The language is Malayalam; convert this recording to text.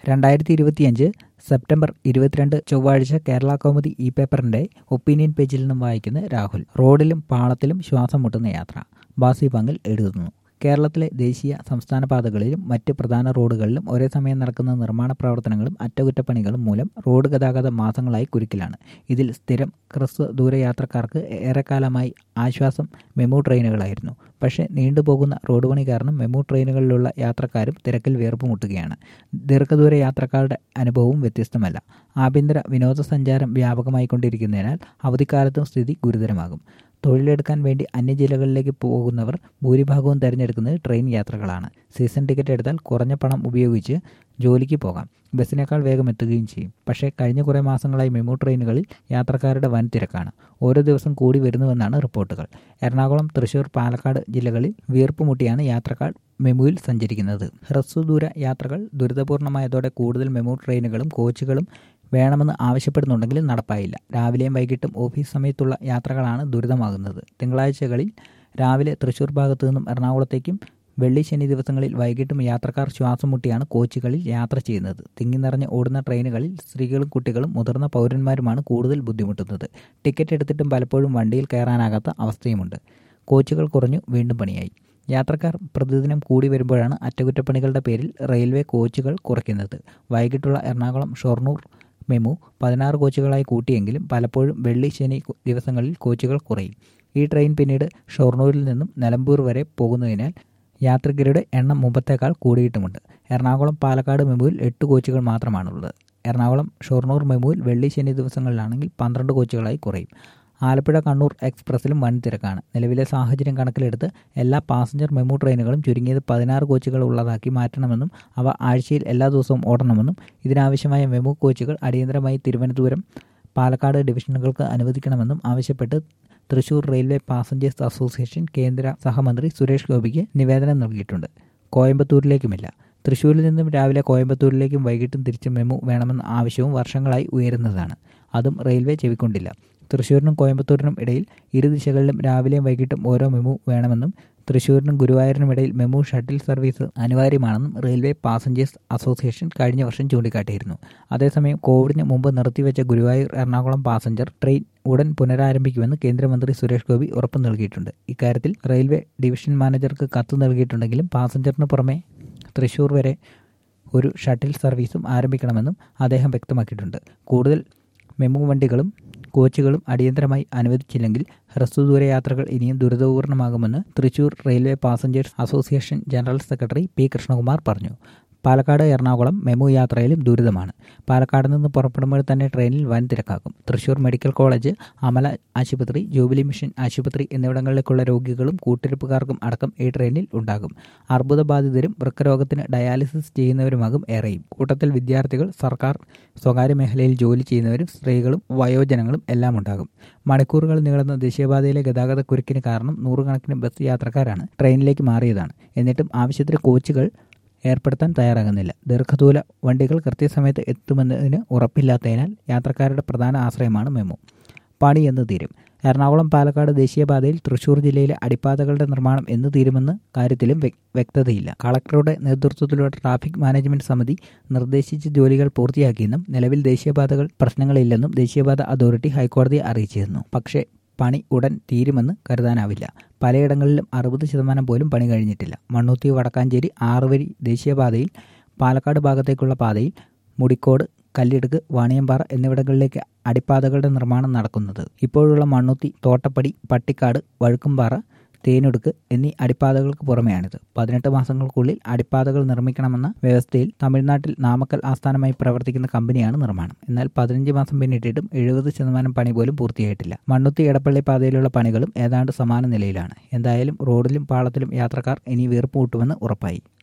2025 സെപ്റ്റംബർ 22 ചൊവ്വാഴ്ച കേരള കൗമുദി ഈ പേപ്പറിന്റെ ഒപ്പീനിയൻ പേജിൽ നിന്നും വായിക്കുന്ന രാഹുൽ. റോഡിലും പാളത്തിലും ശ്വാസം മുട്ടുന്ന യാത്ര. ബാസി പങ്ങിൽ എഴുതുന്നു. കേരളത്തിലെ ദേശീയ സംസ്ഥാന പാതകളിലും മറ്റ് പ്രധാന റോഡുകളിലും ഒരേ സമയം നടക്കുന്ന നിർമ്മാണ പ്രവർത്തനങ്ങളും അറ്റകുറ്റപ്പണികളും മൂലം റോഡ് ഗതാഗതം മാസങ്ങളായി കുരുക്കിലാണ്. ഇതിൽ സ്ഥിരം ഹ്രസ്വ ദൂരയാത്രക്കാർക്ക് ഏറെക്കാലമായി ആശ്വാസം മെമു ട്രെയിനുകളായിരുന്നു. പക്ഷേ നീണ്ടുപോകുന്ന റോഡ് പണി കാരണം മെമു ട്രെയിനുകളിലുള്ള യാത്രക്കാരും തിരക്കിൽ വീർപ്പുമുട്ടുകയാണ്. ദീർഘദൂര യാത്രക്കാരുടെ അനുഭവവും വ്യത്യസ്തമല്ല. ആഭ്യന്തര വിനോദസഞ്ചാരം വ്യാപകമായിക്കൊണ്ടിരിക്കുന്നതിനാൽ അവധിക്കാലത്തും സ്ഥിതി ഗുരുതരമാകും. തൊഴിലെടുക്കാൻ വേണ്ടി അന്യജില്ലകളിലേക്ക് പോകുന്നവർ ഭൂരിഭാഗവും തിരഞ്ഞെടുക്കുന്നത് ട്രെയിൻ യാത്രകളാണ്. സീസൺ ടിക്കറ്റ് എടുത്താൽ കുറഞ്ഞ പണം ഉപയോഗിച്ച് ജോലിക്ക് പോകാം. ബസ്സിനേക്കാൾ വേഗം എത്തുകയും ചെയ്യും. പക്ഷേ കഴിഞ്ഞ കുറേ മാസങ്ങളായി മെമു ട്രെയിനുകളിൽ യാത്രക്കാരുടെ വൻ തിരക്കാണ്. ഓരോ ദിവസം കൂടി വരുന്നുവെന്നാണ് റിപ്പോർട്ടുകൾ. എറണാകുളം, തൃശൂർ, പാലക്കാട് ജില്ലകളിൽ വീർപ്പുമുട്ടിയാണ് യാത്രക്കാർ മെമുവിൽ സഞ്ചരിക്കുന്നത്. ഹ്രസ്വദൂര യാത്രകൾ ദുരിതപൂർണമായതോടെ കൂടുതൽ മെമു ട്രെയിനുകളും കോച്ചുകളും വേണമെന്ന് ആവശ്യപ്പെടുന്നുണ്ടെങ്കിലും നടപ്പായില്ല. രാവിലെയും വൈകിട്ടും ഓഫീസ് സമയത്തുള്ള യാത്രകളാണ് ദുരിതമാകുന്നത്. തിങ്കളാഴ്ചകളിൽ രാവിലെ തൃശൂർ ഭാഗത്തു നിന്നും എറണാകുളത്തേക്കും വെള്ളി ശനി ദിവസങ്ങളിൽ വൈകിട്ടും യാത്രക്കാർ ശ്വാസം മുട്ടിയാണ് കോച്ചുകളിൽ യാത്ര ചെയ്യുന്നത്. തിങ്ങി നിറഞ്ഞ് ഓടുന്ന ട്രെയിനുകളിൽ സ്ത്രീകളും കുട്ടികളും മുതിർന്ന പൗരന്മാരുമാണ് കൂടുതൽ ബുദ്ധിമുട്ടുന്നത്. ടിക്കറ്റ് എടുത്തിട്ടും പലപ്പോഴും വണ്ടിയിൽ കയറാനാകാത്ത അവസ്ഥയുമുണ്ട്. കോച്ചുകൾ കുറഞ്ഞു, വീണ്ടും പണിയായി. യാത്രക്കാർ പ്രതിദിനം കൂടി വരുമ്പോഴാണ് അറ്റകുറ്റപ്പണികളുടെ പേരിൽ റെയിൽവേ കോച്ചുകൾ കുറയ്ക്കുന്നത്. വൈകിട്ടുള്ള എറണാകുളം ഷൊർണൂർ മെമു 16 കോച്ചുകളായി കൂട്ടിയെങ്കിലും പലപ്പോഴും വെള്ളി ശനി ദിവസങ്ങളിൽ കോച്ചുകൾ കുറയും. ഈ ട്രെയിൻ പിന്നീട് ഷൊർണൂരിൽ നിന്നും നിലമ്പൂർ വരെ പോകുന്നതിനാൽ യാത്രികരുടെ എണ്ണം മുമ്പത്തേക്കാൾ കൂടിയിട്ടുമുണ്ട്. എറണാകുളം പാലക്കാട് മെമുവിൽ 8 കോച്ചുകൾ മാത്രമാണുള്ളത്. എറണാകുളം ഷൊർണൂർ മെമുവിൽ വെള്ളി ശനി ദിവസങ്ങളിലാണെങ്കിൽ 12 കോച്ചുകളായി കുറയും. ആലപ്പുഴ കണ്ണൂർ എക്സ്പ്രസിലും വൻ തിരക്കാണ്. നിലവിലെ സാഹചര്യം കണക്കിലെടുത്ത് എല്ലാ പാസഞ്ചർ മെമു ട്രെയിനുകളും ചുരുങ്ങിയത് 16 കോച്ചുകൾ ഉള്ളതാക്കി മാറ്റണമെന്നും അവ ആഴ്ചയിൽ എല്ലാ ദിവസവും ഓടണമെന്നും ഇതിനാവശ്യമായ മെമു കോച്ചുകൾ അടിയന്തരമായി തിരുവനന്തപുരം, പാലക്കാട് ഡിവിഷനുകൾക്ക് അനുവദിക്കണമെന്നും ആവശ്യപ്പെട്ട് തൃശൂർ റെയിൽവേ പാസഞ്ചേഴ്സ് അസോസിയേഷൻ കേന്ദ്ര സഹമന്ത്രി സുരേഷ് ഗോപിക്ക് നിവേദനം നൽകിയിട്ടുണ്ട്. കോയമ്പത്തൂരിലേക്കുമില്ല. തൃശ്ശൂരിൽ നിന്നും രാവിലെ കോയമ്പത്തൂരിലേക്കും വൈകിട്ടും തിരിച്ച് മെമു വേണമെന്ന ആവശ്യവും വർഷങ്ങളായി ഉയരുന്നതാണ്. അതും റെയിൽവേ ചെവിക്കൊണ്ടില്ല. തൃശ്ശൂരിനും കോയമ്പത്തൂരിനും ഇടയിൽ ഇരു ദിശകളിലും രാവിലെയും വൈകിട്ടും ഓരോ മെമു വേണമെന്നും തൃശ്ശൂരിനും ഗുരുവായൂരിനും ഇടയിൽ മെമു ഷട്ടിൽ സർവീസ് അനിവാര്യമാണെന്നും റെയിൽവേ പാസഞ്ചേഴ്സ് അസോസിയേഷൻ കഴിഞ്ഞ വർഷം ചൂണ്ടിക്കാട്ടിയിരുന്നു. അതേസമയം കോവിഡിന് മുമ്പ് നിർത്തിവെച്ച ഗുരുവായൂർ എറണാകുളം പാസഞ്ചർ ട്രെയിൻ ഉടൻ പുനരാരംഭിക്കുമെന്ന് കേന്ദ്രമന്ത്രി സുരേഷ് ഗോപി ഉറപ്പ് നൽകിയിട്ടുണ്ട്. ഇക്കാര്യത്തിൽ റെയിൽവേ ഡിവിഷൻ മാനേജർക്ക് കത്ത് നൽകിയിട്ടുണ്ടെങ്കിലും പാസഞ്ചറിന് പുറമെ തൃശ്ശൂർ വരെ ഒരു ഷട്ടിൽ സർവീസും ആരംഭിക്കണമെന്നും അദ്ദേഹം വ്യക്തമാക്കിയിട്ടുണ്ട്. കൂടുതൽ മെമു വണ്ടികളും കോച്ചുകളും അടിയന്തരമായി അനുവദിച്ചില്ലെങ്കിൽ ഹ്രസ്വദൂര യാത്രകൾ ഇനിയും ദുരിതപൂർണമാകുമെന്ന് Thrissur railway passengers association general secretary P Krishnakumar പറഞ്ഞു. പാലക്കാട് എറണാകുളം മെമു യാത്രയിലും ദുരിതമാണ്. പാലക്കാട് നിന്ന് പുറപ്പെടുമ്പോൾ തന്നെ ട്രെയിനിൽ വൻ തിരക്കാകും. തൃശൂർ മെഡിക്കൽ കോളേജ്, അമല ആശുപത്രി, ജൂബിലി മിഷൻ ആശുപത്രി എന്നിവിടങ്ങളിലേക്കുള്ള രോഗികളും കൂട്ടിരിപ്പുകാർക്കും അടക്കം ഈ ട്രെയിനിൽ ഉണ്ടാകും. അർബുദബാധിതരും വൃക്കരോഗത്തിന് ഡയാലിസിസ് ചെയ്യുന്നവരുമാകും ഏറെയും. കൂട്ടത്തിൽ വിദ്യാർത്ഥികൾ, സർക്കാർ സ്വകാര്യ മേഖലയിൽ ജോലി ചെയ്യുന്നവരും സ്ത്രീകളും വയോജനങ്ങളും എല്ലാം ഉണ്ടാകും. മണിക്കൂറുകൾ നീളുന്ന ദേശീയപാതയിലെ ഗതാഗത കുരുക്കിന് കാരണം നൂറുകണക്കിന് ബസ് യാത്രക്കാരാണ് ട്രെയിനിലേക്ക് മാറിയതാണ്. എന്നിട്ടും ആവശ്യത്തിന് കോച്ചുകൾ ഏർപ്പെടുത്താൻ തയ്യാറാകുന്നില്ല. ദീർഘദൂര വണ്ടികൾ കൃത്യസമയത്ത് എത്തുമെന്നതിന് ഉറപ്പില്ലാത്തതിനാൽ യാത്രക്കാരുടെ പ്രധാന ആശ്രയമാണ് മെമു. പണി എന്ന് തീരും. എറണാകുളം പാലക്കാട് ദേശീയപാതയിൽ തൃശൂർ ജില്ലയിലെ അടിപ്പാതകളുടെ നിർമ്മാണം എന്ന് തീരുമെന്ന കാര്യത്തിലും വ്യക്തതയില്ല. കളക്ടറുടെ നേതൃത്വത്തിലുള്ള ട്രാഫിക് മാനേജ്മെന്റ് സമിതി നിർദ്ദേശിച്ച ജോലികൾ പൂർത്തിയാക്കിയെന്നും നിലവിൽ ദേശീയപാതകൾ പ്രശ്നങ്ങളില്ലെന്നും ദേശീയപാത അതോറിറ്റി ഹൈക്കോടതിയെ അറിയിച്ചിരുന്നു. പക്ഷേ പണി ഉടൻ തീരുമെന്ന് കരുതാനാവില്ല. പലയിടങ്ങളിലും 60% പോലും പണി കഴിഞ്ഞിട്ടില്ല. മണ്ണുത്തി വടക്കാഞ്ചേരി 6 വരി ദേശീയപാതയിൽ പാലക്കാട് ഭാഗത്തേക്കുള്ള പാതയിൽ മുടിക്കോട്, കല്ലിടുക്ക്, വാണിയമ്പാറ എന്നിവിടങ്ങളിലേക്ക് അടിപ്പാതകളുടെ നിർമ്മാണം നടക്കുന്നത്. ഇപ്പോഴുള്ള മണ്ണുത്തി, തോട്ടപ്പടി, പട്ടിക്കാട്, വഴുക്കുംപാറ, തേനൊടുക്ക് എന്നീ അടിപ്പാതകൾക്ക് പുറമെയാണിത്. 18 മാസങ്ങൾക്കുള്ളിൽ അടിപ്പാതകൾ നിർമ്മിക്കണമെന്ന വ്യവസ്ഥയിൽ തമിഴ്നാട്ടിൽ നാമക്കൽ ആസ്ഥാനമായി പ്രവർത്തിക്കുന്ന കമ്പനിയാണ് നിർമ്മാണം. എന്നാൽ 15 മാസം പിന്നിട്ടിട്ടും 70% പണി പോലും പൂർത്തിയായിട്ടില്ല. മണ്ണുത്തി എടപ്പള്ളി പാതയിലുള്ള പണികളും ഏതാണ്ട് സമാന നിലയിലാണ്. എന്തായാലും റോഡിലും പാളത്തിലും യാത്രക്കാർ ഇനി വീർപ്പുമുട്ടുമെന്ന് ഉറപ്പായി.